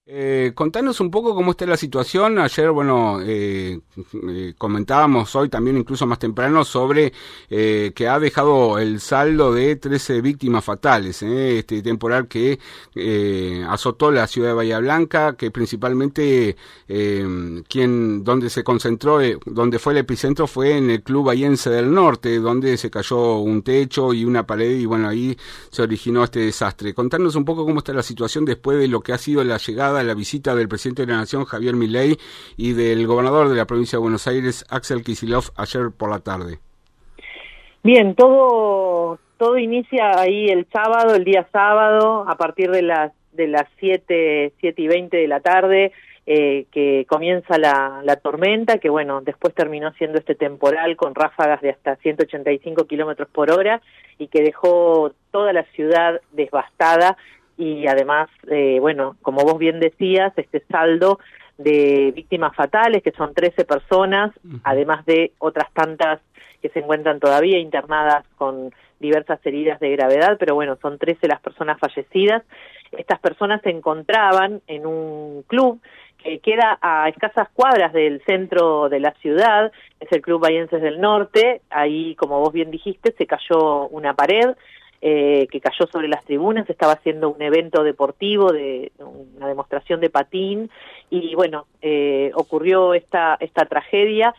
Contanos un poco cómo está la situación. Ayer, comentábamos hoy también, incluso más temprano, sobre que ha dejado el saldo de 13 víctimas fatales, este temporal que azotó la ciudad de Bahía Blanca, que principalmente donde se concentró, donde fue el epicentro fue en el Club Bahiense del Norte, donde se cayó un techo y una pared y ahí se originó este desastre. Contanos un poco cómo está la situación después de lo que ha sido la llegada, la visita del presidente de la Nación, Javier Milei, y del gobernador de la provincia de Buenos Aires, Axel Kicillof, ayer por la tarde. Bien, todo inicia ahí el día sábado, a partir de las 7:20 de la tarde, que comienza la tormenta, que después terminó siendo este temporal con ráfagas de hasta 185 kilómetros por hora y que dejó toda la ciudad devastada. Y además, como vos bien decías, este saldo de víctimas fatales, que son 13 personas, además de otras tantas que se encuentran todavía internadas con diversas heridas de gravedad, pero son 13 las personas fallecidas. Estas personas se encontraban en un club que queda a escasas cuadras del centro de la ciudad, es el Club Bahiense del Norte. Ahí, como vos bien dijiste, se cayó una pared, que cayó sobre las tribunas. Estaba haciendo un evento deportivo, una demostración de patín, y ocurrió esta tragedia.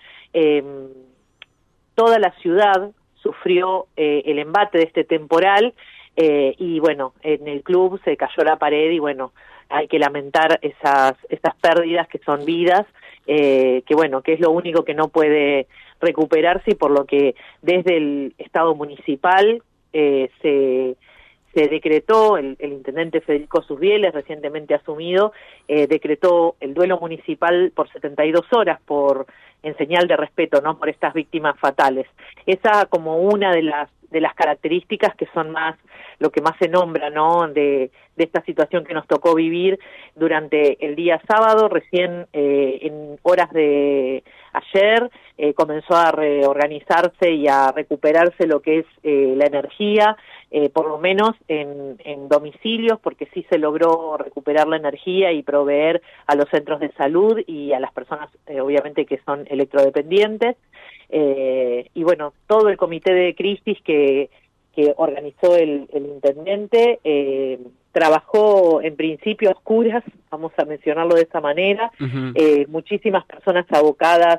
Toda la ciudad sufrió el embate de este temporal, y en el club se cayó la pared y hay que lamentar esas pérdidas que son vidas, que es lo único que no puede recuperarse, y por lo que desde el Estado municipal se decretó, el intendente Federico Susbieles, recientemente asumido, decretó el duelo municipal por 72 horas en señal de respeto, ¿no?, por estas víctimas fatales. Esa como una de las características que son lo que más se nombra, ¿no?, de esta situación que nos tocó vivir durante el día sábado. Recién en horas de ayer comenzó a reorganizarse y a recuperarse lo que es la energía, por lo menos en domicilios, porque sí se logró recuperar la energía y proveer a los centros de salud y a las personas, obviamente, que son electrodependientes. Y todo el comité de crisis que organizó el intendente trabajó en principio a oscuras, vamos a mencionarlo de esa manera. Muchísimas personas abocadas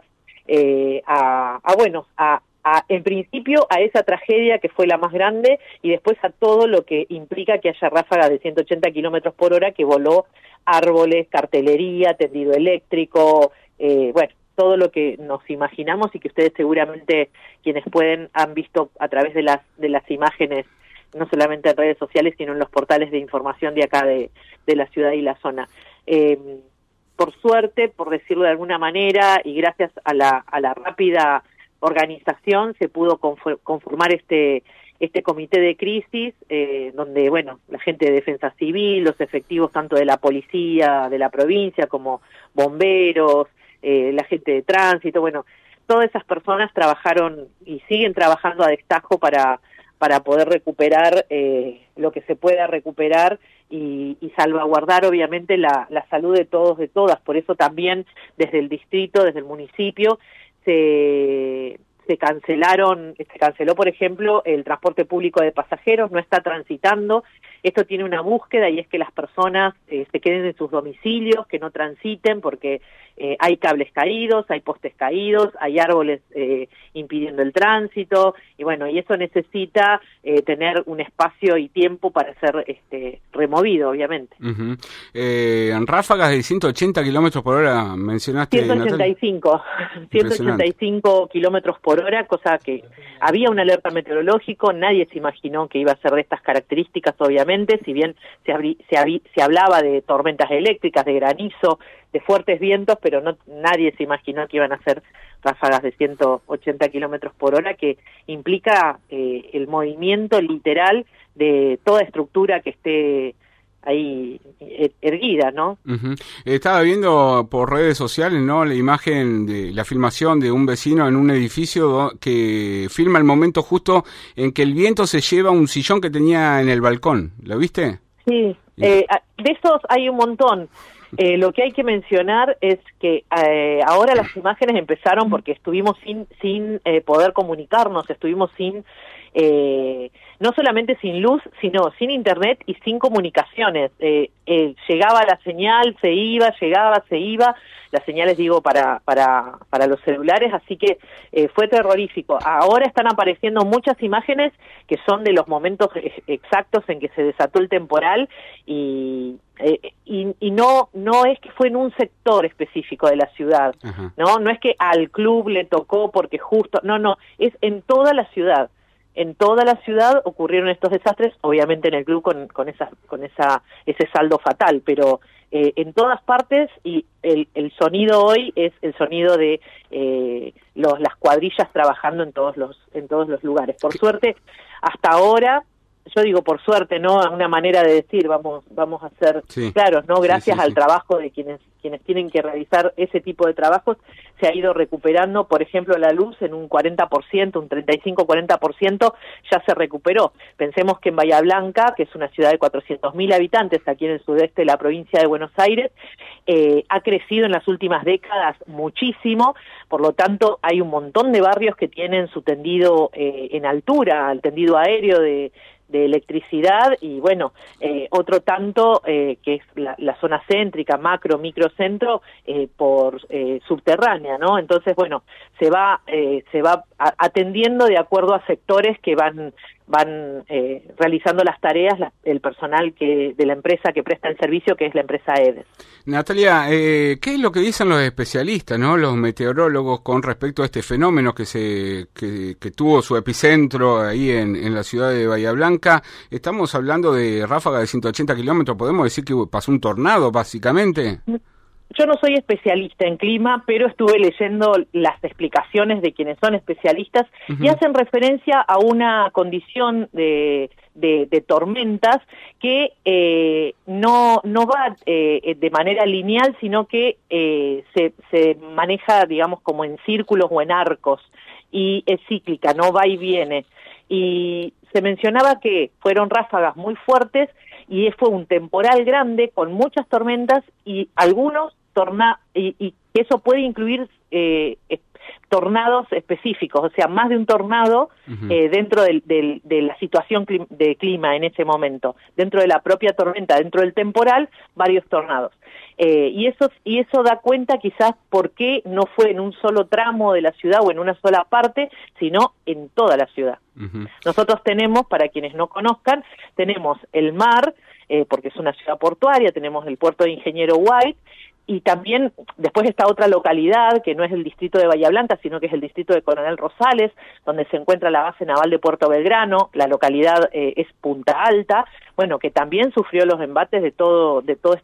en principio a esa tragedia que fue la más grande, y después a todo lo que implica que haya ráfagas de 180 kilómetros por hora, que voló árboles, cartelería, tendido eléctrico, todo lo que nos imaginamos y que ustedes seguramente, quienes pueden, han visto a través de las imágenes, no solamente en redes sociales, sino en los portales de información de acá de la ciudad y la zona. Por suerte, por decirlo de alguna manera, y gracias a la rápida organización, se pudo conformar este comité de crisis, donde, la gente de defensa civil, los efectivos tanto de la policía de la provincia como bomberos, la gente de tránsito, todas esas personas trabajaron y siguen trabajando a destajo para poder recuperar lo que se pueda recuperar y salvaguardar, obviamente, la salud de todos, de todas. Por eso también desde el distrito, desde el municipio, se canceló, por ejemplo, el transporte público de pasajeros, no está transitando. Esto tiene una búsqueda, y es que las personas se queden en sus domicilios, que no transiten, porque hay cables caídos, hay postes caídos, hay árboles impidiendo el tránsito, y eso necesita tener un espacio y tiempo para ser removido, obviamente. En ráfagas de 180 kilómetros por hora mencionaste, 185 kilómetros por hora, cosa que había una alerta meteorológico, nadie se imaginó que iba a ser de estas características, obviamente, si bien se hablaba de tormentas eléctricas, de granizo, de fuertes vientos, pero nadie se imaginó que iban a ser ráfagas de 180 kilómetros por hora, que implica el movimiento literal de toda estructura que esté ahí erguida, ¿no? Estaba viendo por redes sociales, ¿no?, la imagen de la filmación de un vecino en un edificio que filma el momento justo en que el viento se lleva un sillón que tenía en el balcón. ¿Lo viste? Sí, de esos hay un montón. Lo que hay que mencionar es que ahora las imágenes empezaron porque estuvimos sin poder comunicarnos, estuvimos no solamente sin luz, sino sin internet y sin comunicaciones. Llegaba la señal, se iba, llegaba, se iba, las señales digo para los celulares, así que fue terrorífico. Ahora están apareciendo muchas imágenes que son de los momentos exactos en que se desató el temporal y no es que fue en un sector específico de la ciudad. Ajá. No es que al club le tocó porque justo, no, es en toda la ciudad. En toda la ciudad ocurrieron estos desastres, obviamente en el club con ese saldo fatal, pero en todas partes, y el sonido hoy es el sonido de las cuadrillas trabajando en todos los lugares. Por suerte, hasta ahora, yo digo por suerte, no una manera de decir, vamos a ser claros, no gracias al trabajo de quienes tienen que realizar ese tipo de trabajos, se ha ido recuperando, por ejemplo, la luz en un 40%, un 35-40% ya se recuperó. Pensemos que en Bahía Blanca, que es una ciudad de 400.000 habitantes aquí en el sudeste de la provincia de Buenos Aires, ha crecido en las últimas décadas muchísimo, por lo tanto hay un montón de barrios que tienen su tendido en altura, el tendido aéreo de electricidad, y bueno, otro tanto que es la zona céntrica, macro, microcentro, por subterránea, ¿no? Entonces, bueno, se va atendiendo de acuerdo a sectores que van realizando las tareas el personal de la empresa que presta el servicio, que es la empresa EDES. Natalia, ¿qué es lo que dicen los especialistas, no, los meteorólogos, con respecto a este fenómeno que tuvo su epicentro ahí en la ciudad de Bahía Blanca? Estamos hablando de ráfagas de 180 kilómetros, podemos decir que pasó un tornado, básicamente. Yo no soy especialista en clima, pero estuve leyendo las explicaciones de quienes son especialistas y hacen referencia a una condición de tormentas que no va de manera lineal, sino que se maneja, digamos, como en círculos o en arcos, y es cíclica, no va y viene. Y se mencionaba que fueron ráfagas muy fuertes y fue un temporal grande con muchas tormentas y algunos y eso puede incluir tornados específicos, o sea, más de un tornado dentro de la situación de clima en ese momento, dentro de la propia tormenta, dentro del temporal, varios tornados. Y eso da cuenta quizás por qué no fue en un solo tramo de la ciudad o en una sola parte, sino en toda la ciudad. Nosotros tenemos, para quienes no conozcan, tenemos el mar, porque es una ciudad portuaria, tenemos el puerto de Ingeniero White, y también después está otra localidad que no es el distrito de Bahía Blanca, sino que es el distrito de Coronel Rosales, donde se encuentra la base naval de Puerto Belgrano. La localidad es Punta Alta, bueno, que también sufrió los embates de todo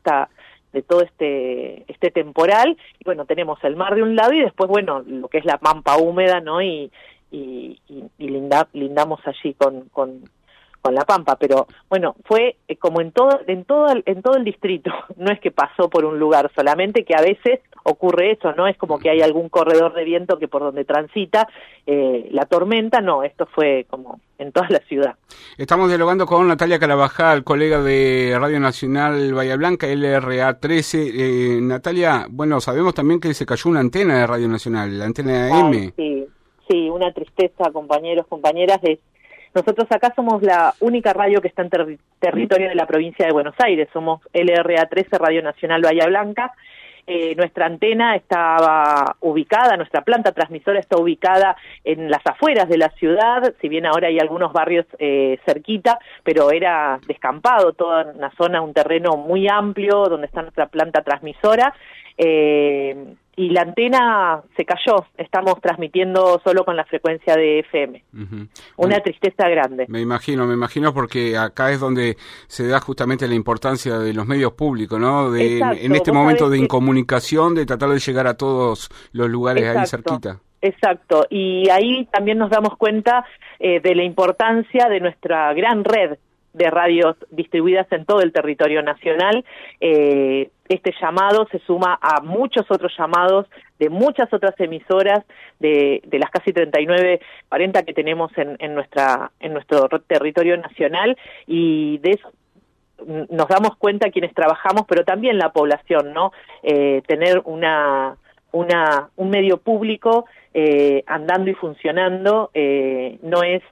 este temporal. Y bueno, tenemos el mar de un lado y después, bueno, lo que es la pampa húmeda, ¿no? Y lindamos allí con la Pampa, pero bueno, fue como en todo el distrito, no es que pasó por un lugar solamente, que a veces ocurre eso, ¿no? Es como que hay algún corredor de viento que por donde transita la tormenta, no, esto fue como en toda la ciudad. Estamos dialogando con Natalia Carabajal, colega de Radio Nacional Bahía Blanca, LRA 13. Natalia, bueno, sabemos también que se cayó una antena de Radio Nacional, la antena AM. Sí, una tristeza, compañeros, compañeras. Nosotros acá somos la única radio que está en territorio de la provincia de Buenos Aires, somos LRA 13, Radio Nacional Bahía Blanca. Nuestra antena estaba ubicada, nuestra planta transmisora está ubicada en las afueras de la ciudad, si bien ahora hay algunos barrios cerquita, pero era descampado, toda una zona, un terreno muy amplio donde está nuestra planta transmisora. Y la antena se cayó, estamos transmitiendo solo con la frecuencia de FM. Una tristeza grande. Me imagino porque acá es donde se da justamente la importancia de los medios públicos, ¿no? En este momento de incomunicación, de tratar de llegar a todos los lugares ahí cerquita. Exacto, y ahí también nos damos cuenta de la importancia de nuestra gran red de radios distribuidas en todo el territorio nacional. Este llamado se suma a muchos otros llamados de muchas otras emisoras de las casi 39-40 que tenemos en nuestro territorio nacional, y de eso nos damos cuenta quienes trabajamos, pero también la población, ¿no? Tener un medio público andando y funcionando no es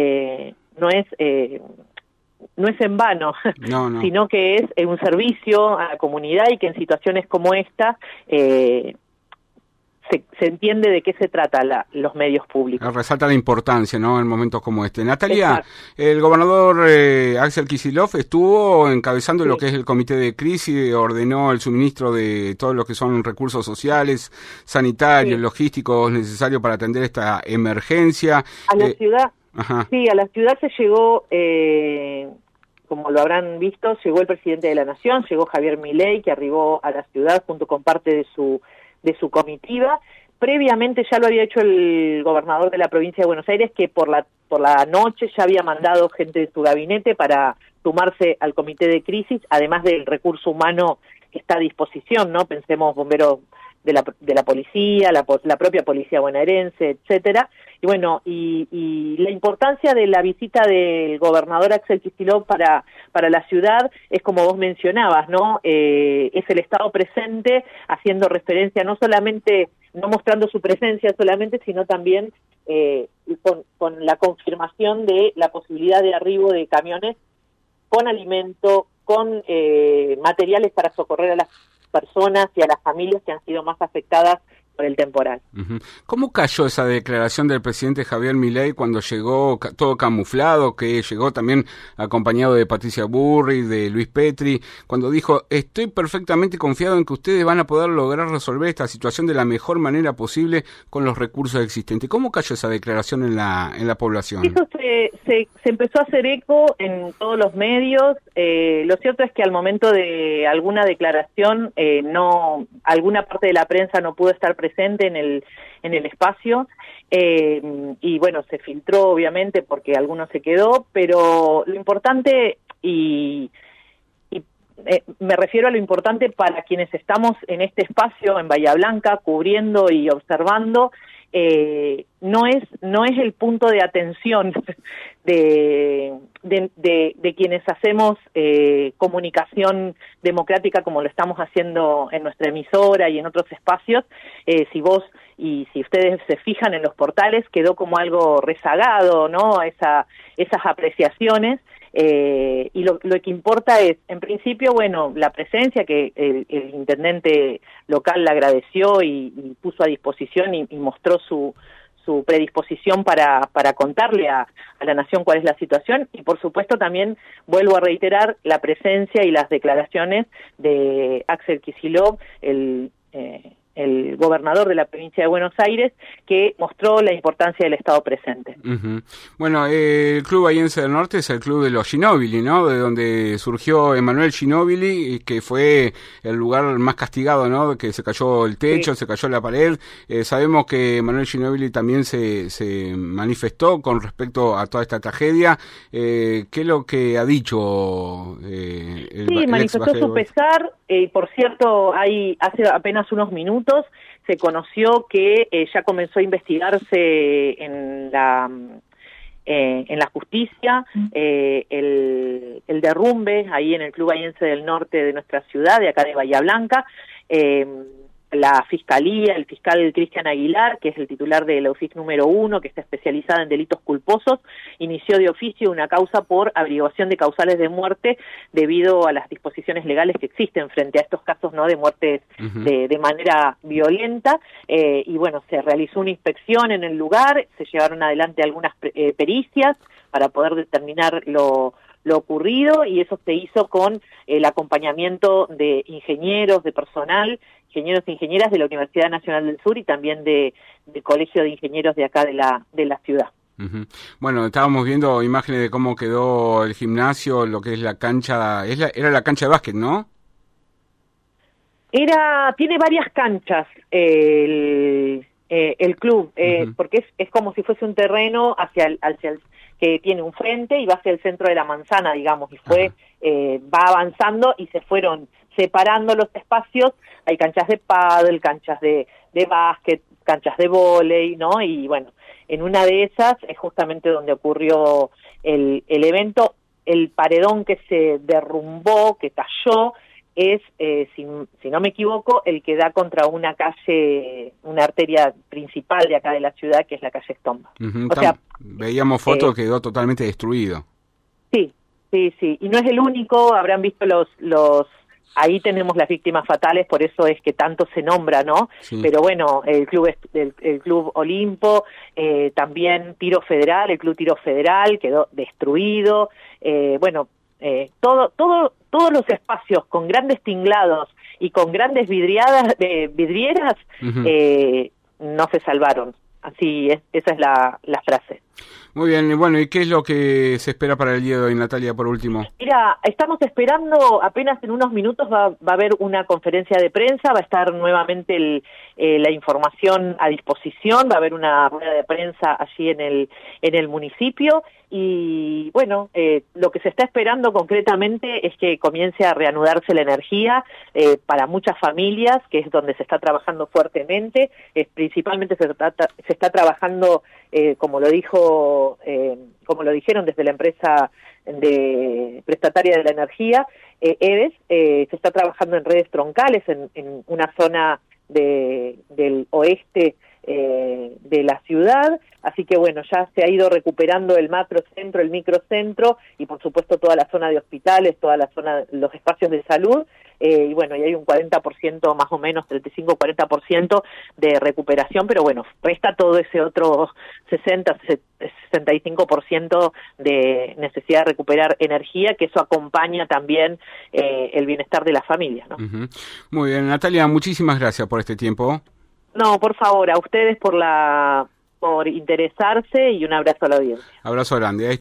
en vano, no. sino que es un servicio a la comunidad y que en situaciones como esta se entiende de qué se trata los medios públicos. Resalta la importancia, ¿no?, en momentos como este. Natalia, Exacto. el gobernador Axel Kicillof estuvo encabezando lo que es el comité de crisis, ordenó el suministro de todo lo que son recursos sociales, sanitarios, logísticos necesarios para atender esta emergencia. A la ciudad, ajá. Sí, a la ciudad se llegó, como lo habrán visto, llegó el presidente de la Nación, llegó Javier Milei, que arribó a la ciudad junto con parte de su comitiva. Previamente ya lo había hecho el gobernador de la provincia de Buenos Aires, que por la noche ya había mandado gente de su gabinete para sumarse al comité de crisis, además del recurso humano que está a disposición, ¿no? Pensemos bomberos de la policía, la propia policía bonaerense, etcétera. Y bueno, y la importancia de la visita del gobernador Axel Kicillof para la ciudad es como vos mencionabas, ¿no? Es el Estado presente, haciendo referencia no solamente, no mostrando su presencia solamente, sino también con la confirmación de la posibilidad de arribo de camiones con alimento, con materiales para socorrer a las personas y a las familias que han sido más afectadas por el temporal. ¿Cómo cayó esa declaración del presidente Javier Milei cuando llegó todo camuflado, que llegó también acompañado de Patricia Burri, de Luis Petri, cuando dijo: estoy perfectamente confiado en que ustedes van a poder lograr resolver esta situación de la mejor manera posible con los recursos existentes? ¿Cómo cayó esa declaración en la población? Eso se empezó a hacer eco en todos los medios. Lo cierto es que al momento de alguna declaración, alguna parte de la prensa no pudo estar presente en el espacio, y bueno, se filtró obviamente porque alguno se quedó, pero lo importante, me refiero a lo importante para quienes estamos en este espacio en Bahía Blanca, cubriendo y observando, no es el punto de atención de quienes hacemos comunicación democrática como lo estamos haciendo en nuestra emisora y en otros espacios. Si ustedes se fijan en los portales, quedó como algo rezagado, ¿no?, esas apreciaciones. Y lo que importa es, en principio, bueno, la presencia que el intendente local le agradeció y puso a disposición y mostró su predisposición para contarle a la nación cuál es la situación, y por supuesto también vuelvo a reiterar la presencia y las declaraciones de Axel Kicillof, el gobernador de la provincia de Buenos Aires, que mostró la importancia del Estado presente. Bueno, el Club Bahiense del Norte es el club de los Ginóbili, ¿no?, de donde surgió Emanuel Ginóbili, que fue el lugar más castigado, ¿no?, que se cayó el techo, se cayó la pared. Sabemos que Emanuel Ginóbili también se manifestó con respecto a toda esta tragedia. ¿Qué es lo que ha dicho el manifestó su pesar. Por cierto, hace apenas unos minutos se conoció que ya comenzó a investigarse en la justicia el derrumbe ahí en el Club Bahiense del Norte de nuestra ciudad, de acá de Bahía Blanca. La Fiscalía, el fiscal Cristian Aguilar, que es el titular de la UFIC número 1, que está especializada en delitos culposos, inició de oficio una causa por averiguación de causales de muerte debido a las disposiciones legales que existen frente a estos casos, ¿no?, de muertes de manera violenta. Y bueno, se realizó una inspección en el lugar, se llevaron adelante algunas pericias para poder determinar lo ocurrido, y eso se hizo con el acompañamiento de ingenieros, de personal, ingenieros e ingenieras de la Universidad Nacional del Sur y también del Colegio de Ingenieros de acá de la ciudad. Bueno, estábamos viendo imágenes de cómo quedó el gimnasio, lo que es la cancha, era la cancha de básquet, ¿no? Tiene varias canchas el club, porque es como si fuese un terreno hacia el que tiene un frente y va hacia el centro de la manzana, digamos, y va avanzando y se fueron separando los espacios. Hay canchas de pádel, canchas de básquet, canchas de vóley, ¿no? Y bueno, en una de esas es justamente donde ocurrió el evento. el paredón que se derrumbó, que cayó, es, si no me equivoco, el que da contra una calle, una arteria principal de acá de la ciudad, que es la calle Estomba. O sea, veíamos fotos, quedó totalmente destruido. Sí, y no es el único, habrán visto ahí tenemos las víctimas fatales, por eso es que tanto se nombra, ¿no? Sí. Pero bueno, el Club Olimpo, también el Club Tiro Federal quedó destruido, todos los espacios con grandes tinglados y con grandes vidrieras no se salvaron. Así es, esa es la frase. Muy bien, bueno, ¿y qué es lo que se espera para el día de hoy, Natalia, por último? Mira, estamos esperando, apenas en unos minutos va a haber una conferencia de prensa, va a estar nuevamente la información a disposición, va a haber una rueda de prensa allí en el municipio y bueno, lo que se está esperando concretamente es que comience a reanudarse la energía para muchas familias, que es donde se está trabajando fuertemente, principalmente se está trabajando, como lo dijeron desde la empresa prestataria de la energía, EDES, se está trabajando en redes troncales en una zona del oeste de la ciudad, así que bueno, ya se ha ido recuperando el macrocentro, el microcentro y por supuesto toda la zona de hospitales, toda la zona, los espacios de salud, y bueno, y hay un 40% más o menos, 35-40% de recuperación, pero bueno, resta todo ese otro 60-65% de necesidad de recuperar energía, que eso acompaña también el bienestar de las familias, ¿no? Uh-huh. Muy bien, Natalia, muchísimas gracias por este tiempo. No, por favor, a ustedes por interesarse y un abrazo a la audiencia. Abrazo grande.